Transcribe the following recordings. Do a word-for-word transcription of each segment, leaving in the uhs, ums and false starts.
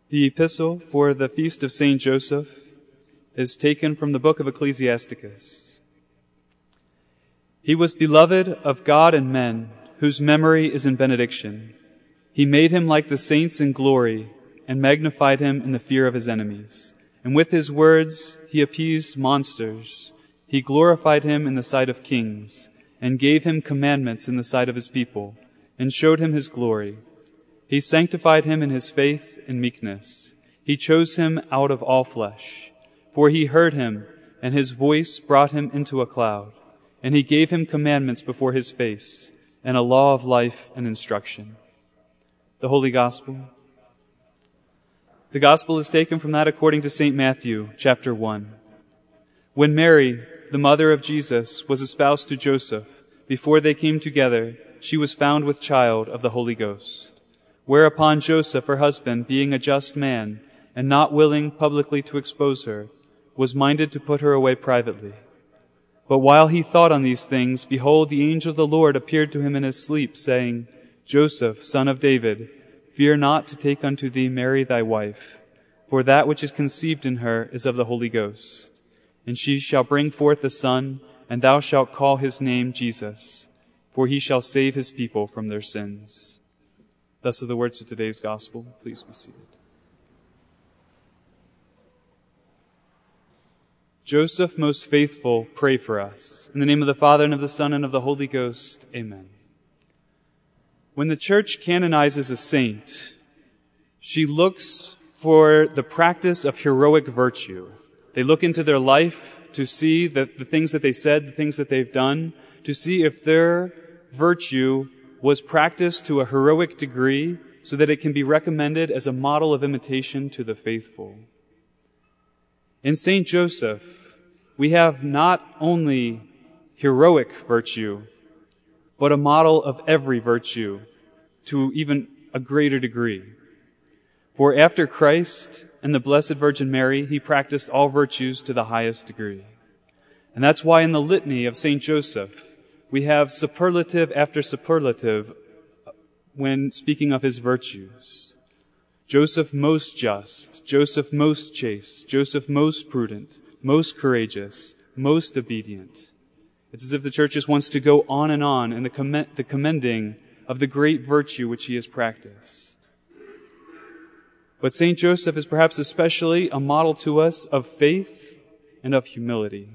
The epistle for the feast of Saint Joseph is taken from the book of Ecclesiasticus. He was beloved of God and men, whose memory is in benediction. He made him like the saints in glory, and magnified him in the fear of his enemies. And with his words he appeased monsters. He glorified him in the sight of kings, and gave him commandments in the sight of his people, and showed him his glory. He sanctified him in his faith and meekness. He chose him out of all flesh. For he heard him, and his voice brought him into a cloud. And he gave him commandments before his face, and a law of life and instruction. The Holy Gospel. The Gospel is taken from that according to Saint Matthew, chapter one. When Mary, the mother of Jesus, was espoused to Joseph, before they came together, she was found with child of the Holy Ghost. Whereupon Joseph, her husband, being a just man, and not willing publicly to expose her, was minded to put her away privately. But while he thought on these things, behold, the angel of the Lord appeared to him in his sleep, saying, Joseph, son of David, fear not to take unto thee Mary thy wife, for that which is conceived in her is of the Holy Ghost. And she shall bring forth a son, and thou shalt call his name Jesus, for he shall save his people from their sins. Thus are the words of today's Gospel. Please be seated. Joseph, most faithful, pray for us. In the name of the Father, and of the Son, and of the Holy Ghost. Amen. When the Church canonizes a saint, she looks for the practice of heroic virtue. They look into their life to see that the things that they said, the things that they've done, to see if their virtue was practiced to a heroic degree so that it can be recommended as a model of imitation to the faithful. In Saint Joseph, we have not only heroic virtue, but a model of every virtue to even a greater degree. For after Christ and the Blessed Virgin Mary, he practiced all virtues to the highest degree. And that's why in the litany of Saint Joseph, we have superlative after superlative when speaking of his virtues. Joseph most just, Joseph most chaste, Joseph most prudent, most courageous, most obedient. It's as if the Church just wants to go on and on in the, commend, the commending of the great virtue which he has practiced. But Saint Joseph is perhaps especially a model to us of faith and of humility.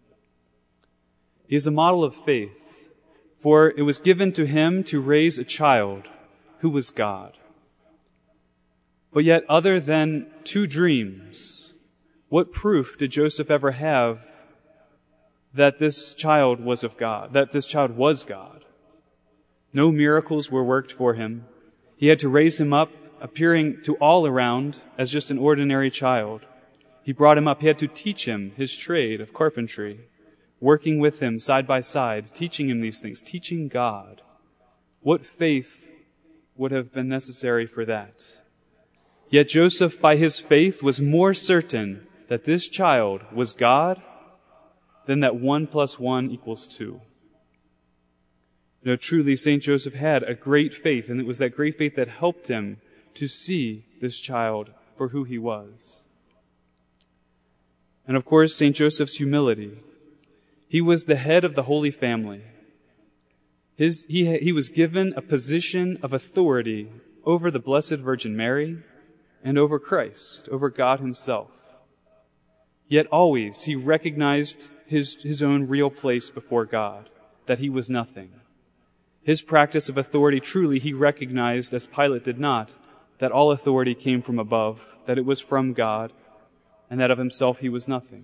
He is a model of faith. For it was given to him to raise a child who was God. But yet, other than two dreams, what proof did Joseph ever have that this child was of God, that this child was God? No miracles were worked for him. He had to raise him up, appearing to all around as just an ordinary child. He brought him up. He had to teach him his trade of carpentry, working with him side by side, teaching him these things, teaching God. What faith would have been necessary for that? Yet Joseph, by his faith, was more certain that this child was God than that one plus one equals two. You know, truly, Saint Joseph had a great faith, and it was that great faith that helped him to see this child for who he was. And of course, Saint Joseph's humility. He was the head of the Holy Family. His, he, he was given a position of authority over the Blessed Virgin Mary and over Christ, over God himself. Yet always he recognized his, his own real place before God, that he was nothing. His practice of authority, truly he recognized, as Pilate did not, that all authority came from above, that it was from God, and that of himself he was nothing.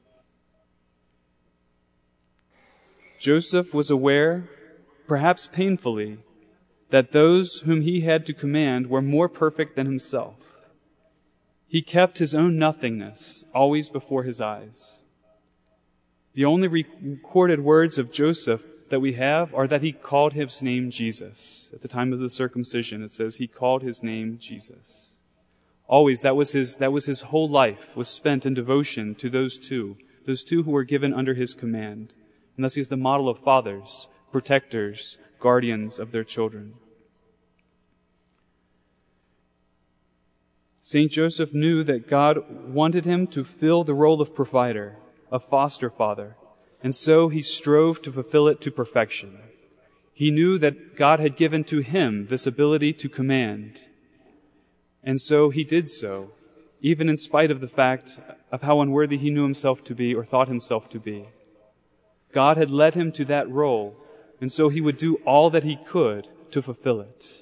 Joseph was aware, perhaps painfully, that those whom he had to command were more perfect than himself. He kept his own nothingness always before his eyes. The only recorded words of Joseph that we have are that he called his name Jesus. At the time of the circumcision, it says he called his name Jesus. Always, that was his, that was his whole life, was spent in devotion to those two, those two who were given under his command. And thus he is the model of fathers, protectors, guardians of their children. Saint Joseph knew that God wanted him to fill the role of provider, of foster father, and so he strove to fulfill it to perfection. He knew that God had given to him this ability to command, and so he did so, even in spite of the fact of how unworthy he knew himself to be or thought himself to be. God had led him to that role, and so he would do all that he could to fulfill it.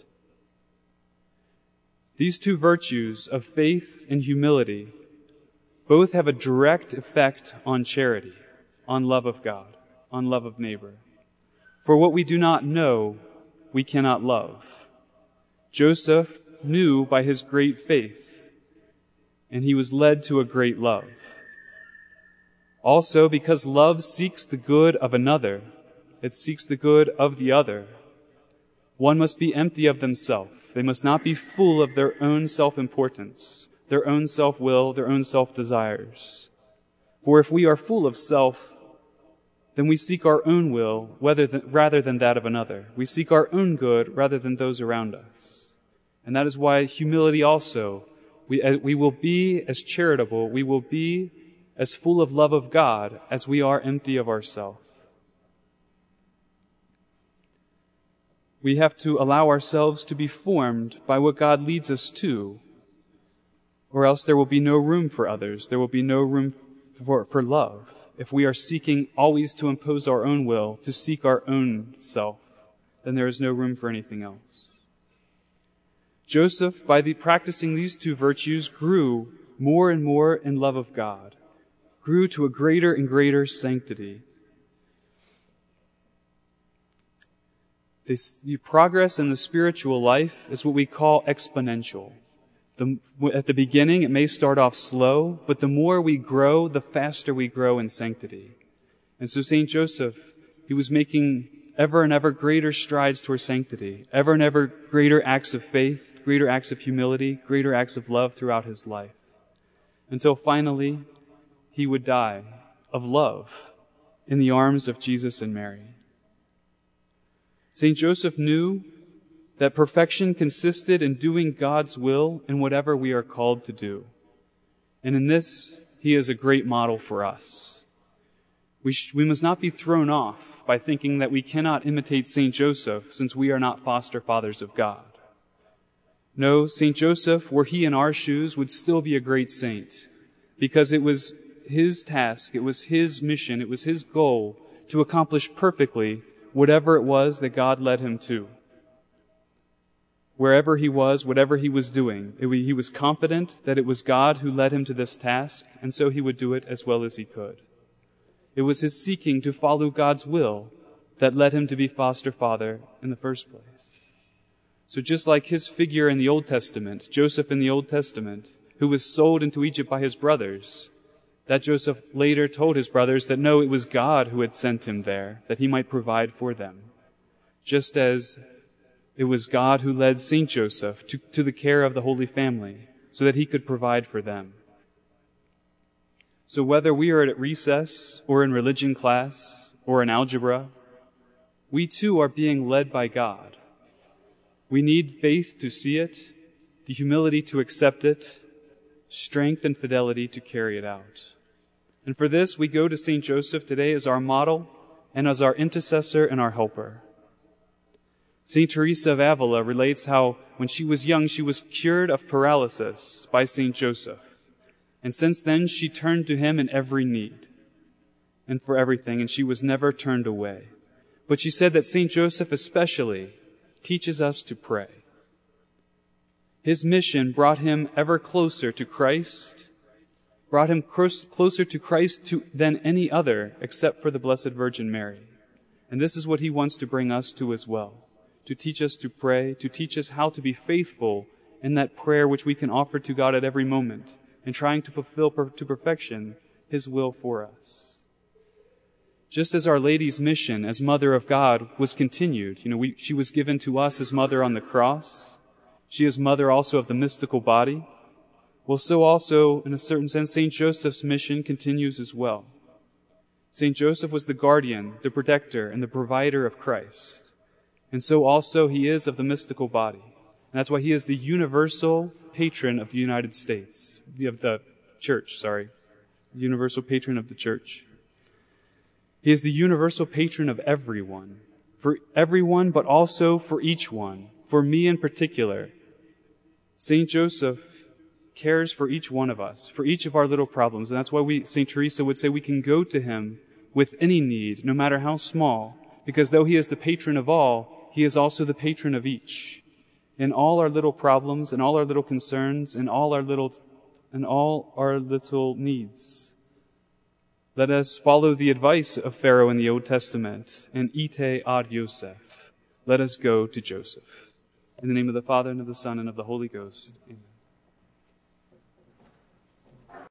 These two virtues of faith and humility both have a direct effect on charity, on love of God, on love of neighbor. For what we do not know, we cannot love. Joseph knew by his great faith, and he was led to a great love. Also, because love seeks the good of another, it seeks the good of the other. One must be empty of themselves. They must not be full of their own self-importance, their own self-will, their own self-desires. For if we are full of self, then we seek our own will rather than, rather than that of another. We seek our own good rather than those around us. And that is why humility also, we, we will be as charitable, we will be as full of love of God as we are empty of ourselves. We have to allow ourselves to be formed by what God leads us to, or else there will be no room for others. There will be no room for, for love. If we are seeking always to impose our own will, to seek our own self, then there is no room for anything else. Joseph, by the practicing these two virtues, grew more and more in love of God, grew to a greater and greater sanctity. This, the progress in the spiritual life is what we call exponential. The, at the beginning, it may start off slow, but the more we grow, the faster we grow in sanctity. And so Saint Joseph, he was making ever and ever greater strides toward sanctity, ever and ever greater acts of faith, greater acts of humility, greater acts of love throughout his life, until finally he would die of love in the arms of Jesus and Mary. Saint Joseph knew that perfection consisted in doing God's will in whatever we are called to do. And in this, he is a great model for us. We, sh- we must not be thrown off by thinking that we cannot imitate Saint Joseph since we are not foster fathers of God. No, Saint Joseph, were he in our shoes, would still be a great saint, because it was his task, it was his mission, it was his goal to accomplish perfectly whatever it was that God led him to. Wherever he was, whatever he was doing, it, he was confident that it was God who led him to this task, and so he would do it as well as he could. It was his seeking to follow God's will that led him to be foster father in the first place. So just like his figure in the Old Testament, Joseph in the Old Testament, who was sold into Egypt by his brothers, that Joseph later told his brothers that no, it was God who had sent him there, that he might provide for them. Just as it was God who led Saint Joseph to, to the care of the Holy Family, so that he could provide for them. So whether we are at recess, or in religion class, or in algebra, we too are being led by God. We need faith to see it, the humility to accept it, strength and fidelity to carry it out. And for this, we go to Saint Joseph today as our model and as our intercessor and our helper. Saint Teresa of Avila relates how when she was young, she was cured of paralysis by Saint Joseph. And since then, she turned to him in every need and for everything, and she was never turned away. But she said that Saint Joseph especially teaches us to pray. His mission brought him ever closer to Christ, brought him closer to Christ to, than any other except for the Blessed Virgin Mary. And this is what he wants to bring us to as well, to teach us to pray, to teach us how to be faithful in that prayer which we can offer to God at every moment, and trying to fulfill per- to perfection his will for us. Just as Our Lady's mission as Mother of God was continued, you know, we, she was given to us as Mother on the cross. She is Mother also of the mystical body. Well, so also, in a certain sense, Saint Joseph's mission continues as well. Saint Joseph was the guardian, the protector, and the provider of Christ. And so also he is of the mystical body. And that's why he is the universal patron of the United States, of the church, sorry. The universal patron of the church. He is the universal patron of everyone. For everyone, but also for each one. For me in particular. Saint Joseph cares for each one of us, for each of our little problems. And that's why we, Saint Teresa would say we can go to him with any need, no matter how small. Because though he is the patron of all, he is also the patron of each. In all our little problems, in all our little concerns, in all our little, in all our little needs. Let us follow the advice of Pharaoh in the Old Testament, and ite ad Yosef. Let us go to Joseph. In the name of the Father, and of the Son, and of the Holy Ghost. Amen.